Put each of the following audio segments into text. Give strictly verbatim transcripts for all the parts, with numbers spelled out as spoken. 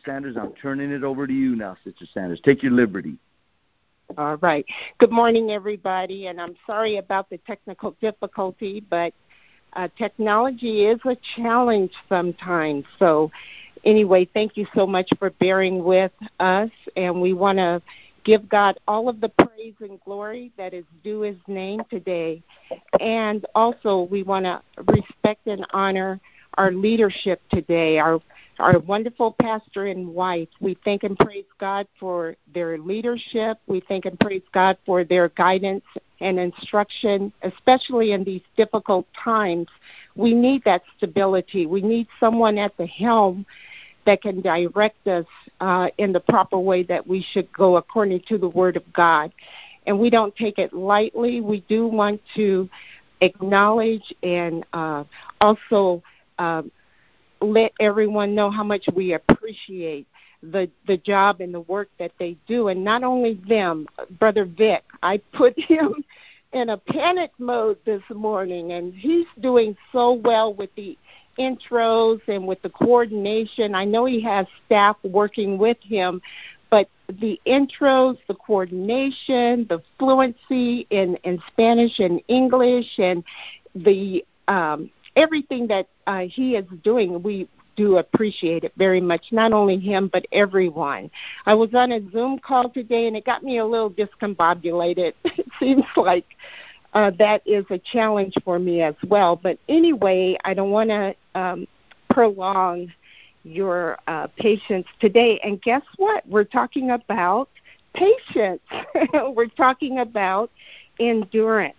Sanders. I'm turning it over to you now, Sister Sanders. Take your liberty. All right. Good morning, everybody, and I'm sorry about the technical difficulty, but uh, technology is a challenge sometimes. So anyway, thank you so much for bearing with us, and we want to give God all of the praise and glory that is due his name today. And also we want to respect and honor our leadership today, our our wonderful pastor and wife. We thank and praise God for their leadership. We thank and praise God for their guidance and instruction, especially in these difficult times. We need that stability. We need someone at the helm that can direct us uh, in the proper way that we should go according to the Word of God. And we don't take it lightly. We do want to acknowledge and uh, also uh, let everyone know how much we appreciate the the job and the work that they do. And not only them, Brother Vic, I put him in a panic mode this morning, and he's doing so well with the intros and with the coordination. I know he has staff working with him, but the intros, the coordination, the fluency in, in Spanish and English, and the um, everything that uh, he is doing, we do appreciate it very much, not only him, but everyone. I was on a Zoom call today, and it got me a little discombobulated. It seems like uh, that is a challenge for me as well. But anyway, I don't want to um, prolong your uh, patience today. And guess what? We're talking about patience. We're talking about endurance.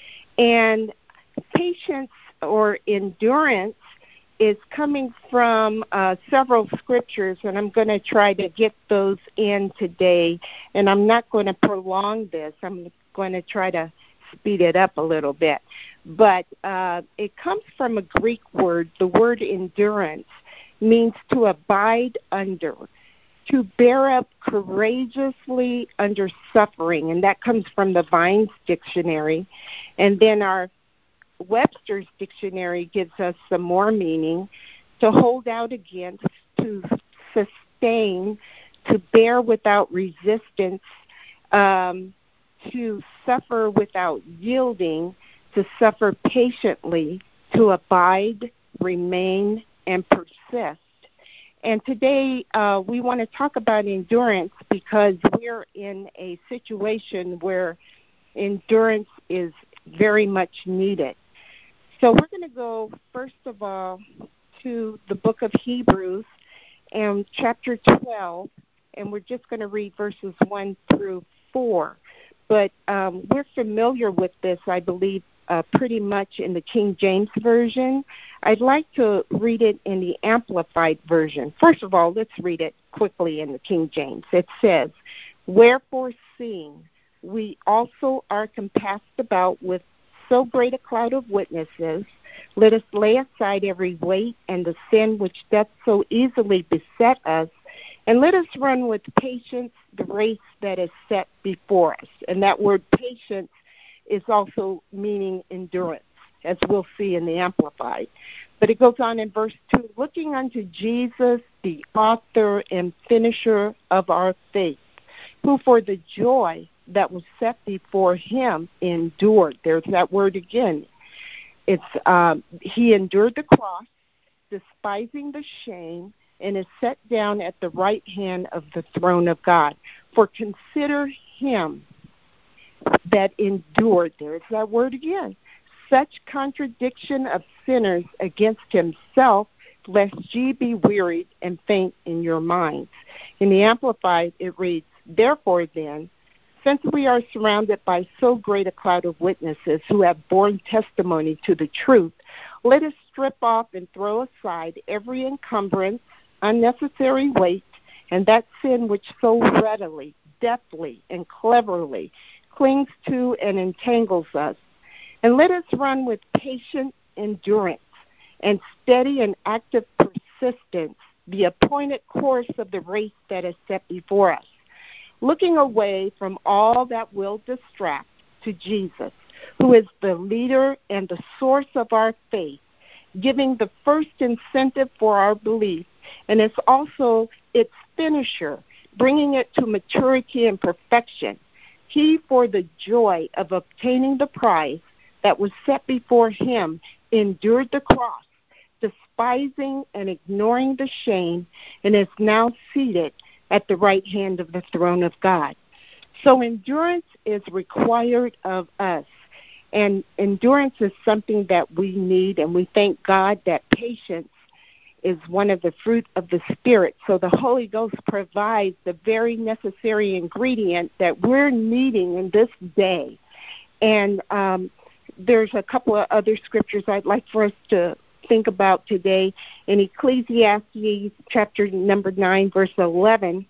And patience or endurance is coming from uh, several scriptures, and I'm going to try to get those in today. And I'm not going to prolong this. I'm going to try to speed it up a little bit. But uh, it comes from a Greek word. The word endurance means to abide under, to bear up courageously under suffering, and that comes from the Vine's Dictionary. And then our Webster's Dictionary gives us some more meaning: to hold out against, to sustain, to bear without resistance, um, to suffer without yielding, to suffer patiently, to abide, remain, and persist. And today uh, we want to talk about endurance because we're in a situation where endurance is very much needed. So we're going to go, first of all, to the book of Hebrews and chapter twelve, and we're just going to read verses one through four. But um, we're familiar with this, I believe, uh, pretty much in the King James Version. I'd like to read it in the Amplified Version. First of all, let's read it quickly in the King James. It says, "Wherefore, seeing we also are compassed about with so great a cloud of witnesses, let us lay aside every weight and the sin which doth so easily beset us, and let us run with patience the race that is set before us." And that word patience is also meaning endurance, as we'll see in the Amplified. But it goes on in verse two, "Looking unto Jesus, the author and finisher of our faith, who for the joy that was set before him endured." There's that word again. It's um, he endured the cross, despising the shame, and is set down at the right hand of the throne of God. For consider him that endured, there's that word again, such contradiction of sinners against himself, lest ye be wearied and faint in your minds. In the Amplified, it reads, "Therefore then, since we are surrounded by so great a cloud of witnesses who have borne testimony to the truth, let us strip off and throw aside every encumbrance, unnecessary weight, and that sin which so readily, deftly, and cleverly clings to and entangles us. And let us run with patient endurance and steady and active persistence the appointed course of the race that is set before us, looking away from all that will distract to Jesus, who is the leader and the source of our faith, giving the first incentive for our belief and it's also its finisher, bringing it to maturity and perfection. He, for the joy of obtaining the prize that was set before him, endured the cross, despising and ignoring the shame, and is now seated at the right hand of the throne of God. So endurance is required of us, and endurance is something that we need, and we thank God that patience is one of the fruit of the Spirit. So the Holy Ghost provides the very necessary ingredient that we're needing in this day. And um, there's a couple of other scriptures I'd like for us to think about today. In Ecclesiastes chapter number nine, verse eleven,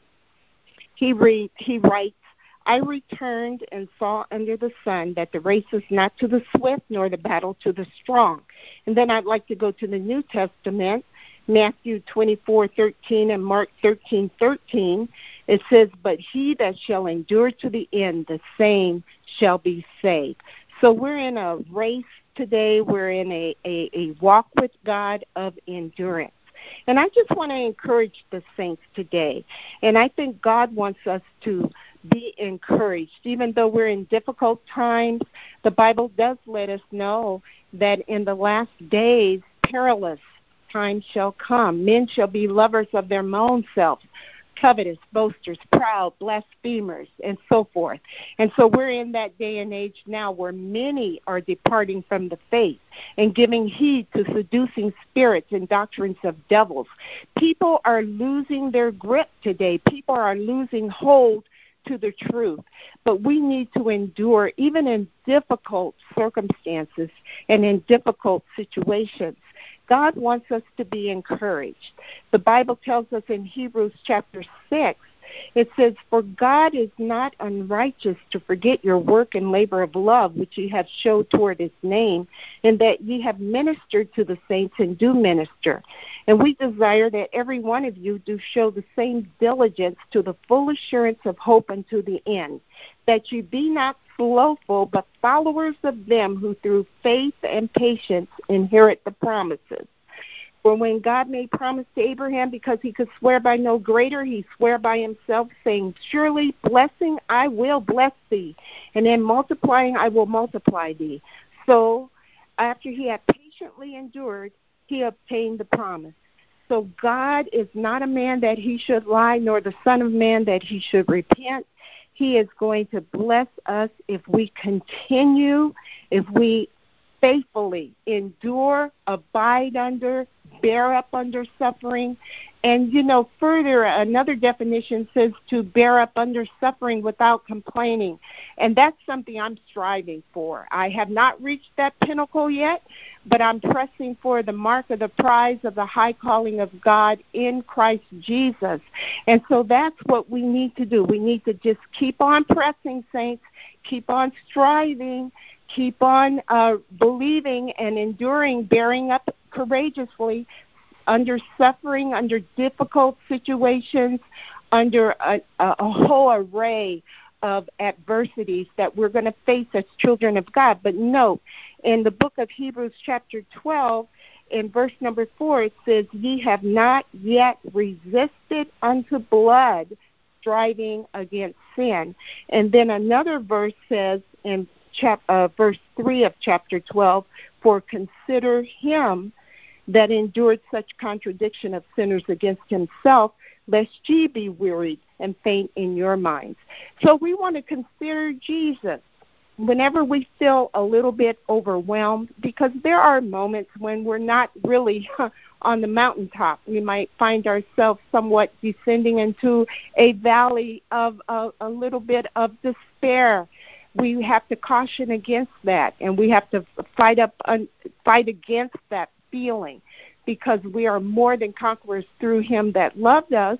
he read, he writes, I returned and saw under the sun that the race is not to the swift nor the battle to the strong. And then I'd like to go to the New Testament, Matthew twenty-four thirteen and Mark thirteen thirteen. It says, but he that shall endure to the end, the same shall be saved. So we're in a race today. We're in a, a, a walk with God of endurance. And I just want to encourage the saints today. And I think God wants us to be encouraged. Even though we're in difficult times, the Bible does let us know that in the last days, perilous times shall come. Men shall be lovers of their own selves, covetous, boasters, proud, blasphemers, and so forth. And so we're in that day and age now where many are departing from the faith and giving heed to seducing spirits and doctrines of devils. People are losing their grip today. People are losing hold to the truth. But we need to endure even in difficult circumstances and in difficult situations. God wants us to be encouraged. The Bible tells us in Hebrews chapter six, it says, for God is not unrighteous to forget your work and labor of love, which ye have showed toward his name, and that ye have ministered to the saints and do minister. And we desire that every one of you do show the same diligence to the full assurance of hope unto the end, that ye be not slothful, but followers of them who through faith and patience inherit the promises. For when God made promise to Abraham, because he could swear by no greater, he swore by himself, saying, surely blessing I will bless thee, and in multiplying I will multiply thee. So after he had patiently endured, he obtained the promise. So God is not a man that he should lie, nor the son of man that he should repent. He is going to bless us if we continue, if we faithfully endure, abide under, bear up under suffering. And, you know, further, another definition says to bear up under suffering without complaining. And that's something I'm striving for. I have not reached that pinnacle yet, but I'm pressing for the mark of the prize of the high calling of God in Christ Jesus. And so that's what we need to do. We need to just keep on pressing, saints, keep on striving, keep on uh, believing and enduring, bearing up courageously under suffering, under difficult situations, under a, a whole array of adversities that we're going to face as children of God. But note, in the book of Hebrews chapter twelve, in verse number four, it says, ye have not yet resisted unto blood, striving against sin. And then another verse says in chap- uh, verse three of chapter twelve, for consider him that endured such contradiction of sinners against himself, lest ye be wearied and faint in your minds. So we want to consider Jesus whenever we feel a little bit overwhelmed, because there are moments when we're not really on the mountaintop. We might find ourselves somewhat descending into a valley of a, a little bit of despair. We have to caution against that, and we have to fight up, un, fight against that feeling, because we are more than conquerors through him that loved us.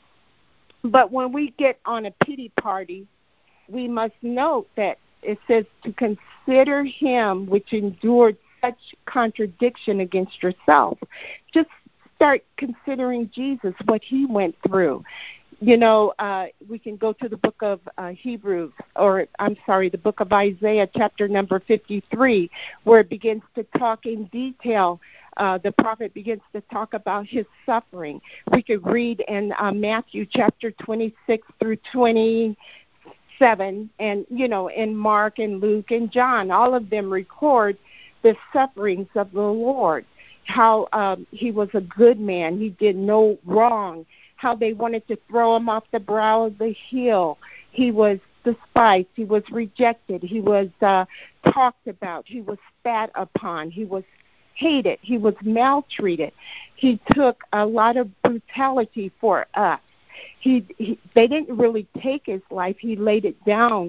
But when we get on a pity party, we must note that it says to consider him which endured such contradiction against yourself. Just start considering Jesus, what he went through. You know, uh, we can go to the book of uh, Hebrews, or I'm sorry, the book of Isaiah, chapter number fifty-three, where it begins to talk in detail uh, the prophet begins to talk about his suffering. We could read in uh, Matthew chapter twenty-six through twenty-seven, and, you know, in Mark and Luke and John, all of them record the sufferings of the Lord, how um, he was a good man. He did no wrong, how they wanted to throw him off the brow of the hill. He was despised. He was rejected. He was uh, talked about. He was spat upon. He was hated. He was maltreated. He took a lot of brutality for us. He, he they didn't really take his life. He laid it down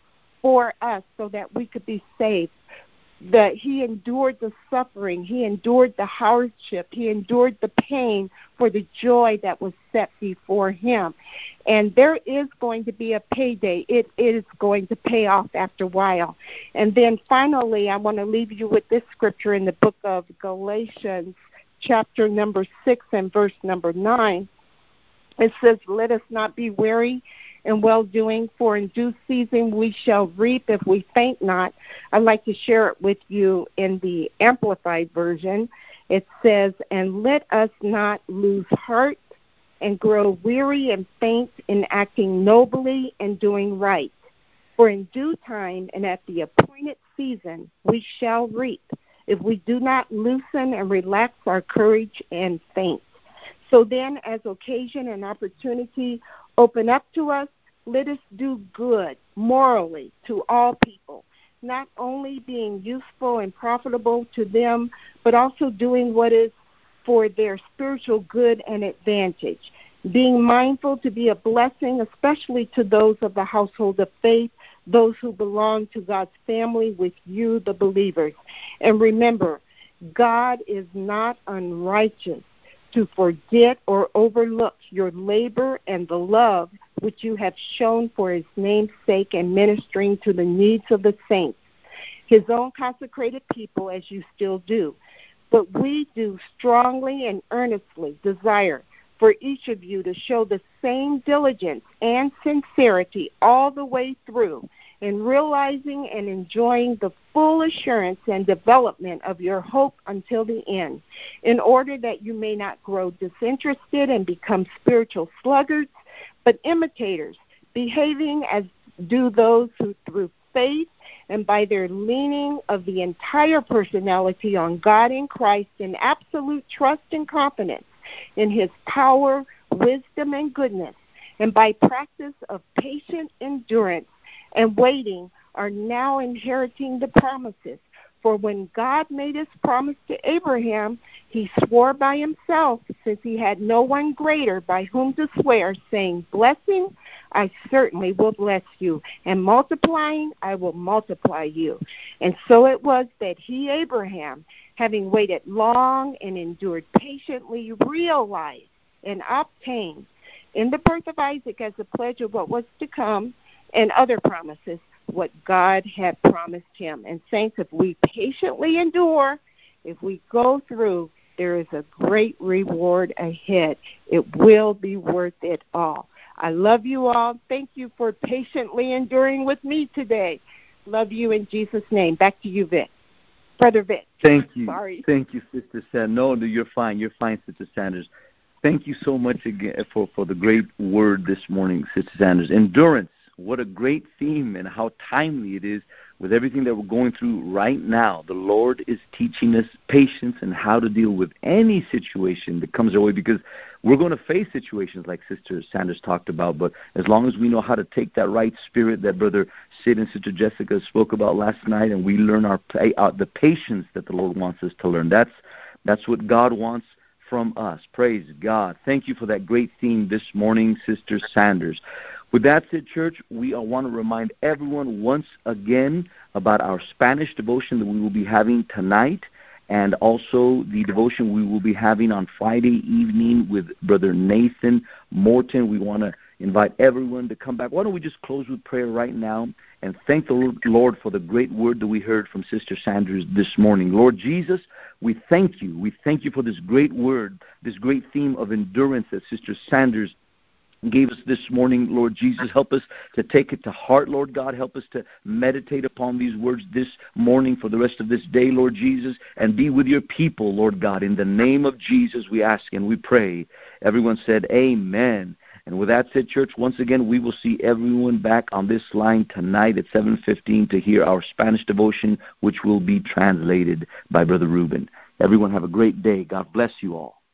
for us so that we could be saved. That he endured the suffering, he endured the hardship, he endured the pain for the joy that was set before him. And there is going to be a payday. It is going to pay off after a while. And then finally, I want to leave you with this scripture in the book of Galatians, chapter number six and verse number nine. It says, "Let us not be weary in well-doing, for in due season we shall reap if we faint not." I'd like to share it with you in the Amplified Version. It says, "And let us not lose heart and grow weary and faint in acting nobly and doing right. For in due time and at the appointed season we shall reap, if we do not loosen and relax our courage and faint." So then, as occasion and opportunity open up to us, let us do good morally to all people, not only being useful and profitable to them, but also doing what is for their spiritual good and advantage, being mindful to be a blessing, especially to those of the household of faith, those who belong to God's family with you, the believers. And remember, God is not unrighteous to forget or overlook your labor and the love which you have shown for his name's sake and ministering to the needs of the saints, his own consecrated people, as you still do. But we do strongly and earnestly desire for each of you to show the same diligence and sincerity all the way through in realizing and enjoying the full assurance and development of your hope until the end, in order that you may not grow disinterested and become spiritual sluggards, but imitators, behaving as do those who through faith and by their leaning of the entire personality on God in Christ in absolute trust and confidence in his power, wisdom, and goodness, and by practice of patient endurance and waiting, are now inheriting the promises. For when God made his promise to Abraham, he swore by himself, since he had no one greater by whom to swear, saying, "Blessing, I certainly will bless you, and multiplying, I will multiply you." And so it was that he, Abraham, having waited long and endured patiently, realized and obtained in the birth of Isaac as a pledge of what was to come, and other promises, what God had promised him. And saints, if we patiently endure, if we go through, there is a great reward ahead. It will be worth it all. I love you all. Thank you for patiently enduring with me today. Love you in Jesus' name. Back to you, Vic. Brother Vic. Thank you. Sorry. Thank you, Sister Sanders. No, no, you're fine. You're fine, Sister Sanders. Thank you so much again for, for the great word this morning, Sister Sanders. Endurance. What a great theme, and how timely it is with everything that we're going through right now. The Lord is teaching us patience and how to deal with any situation that comes our way, because we're going to face situations like Sister Sanders talked about. But as long as we know how to take that right spirit that Brother Sid and Sister Jessica spoke about last night, and we learn our uh, the patience that the Lord wants us to learn, that's that's what God wants from us. Praise God. Thank you for that great theme this morning, Sister Sanders. With that said, church, we want to remind everyone once again about our Spanish devotion that we will be having tonight, and also the devotion we will be having on Friday evening with Brother Nathan Morton. We want to invite everyone to come back. Why don't we just close with prayer right now and thank the Lord for the great word that we heard from Sister Sanders this morning. Lord Jesus, we thank you. We thank you for this great word, this great theme of endurance that Sister Sanders gave us this morning, Lord Jesus. Help us to take it to heart, Lord God. Help us to meditate upon these words this morning for the rest of this day, Lord Jesus, and be with your people, Lord God. In the name of Jesus, we ask and we pray. Everyone said amen. And with that said, church, once again, we will see everyone back on this line tonight at seven fifteen to hear our Spanish devotion, which will be translated by Brother Ruben. Everyone have a great day. God bless you all.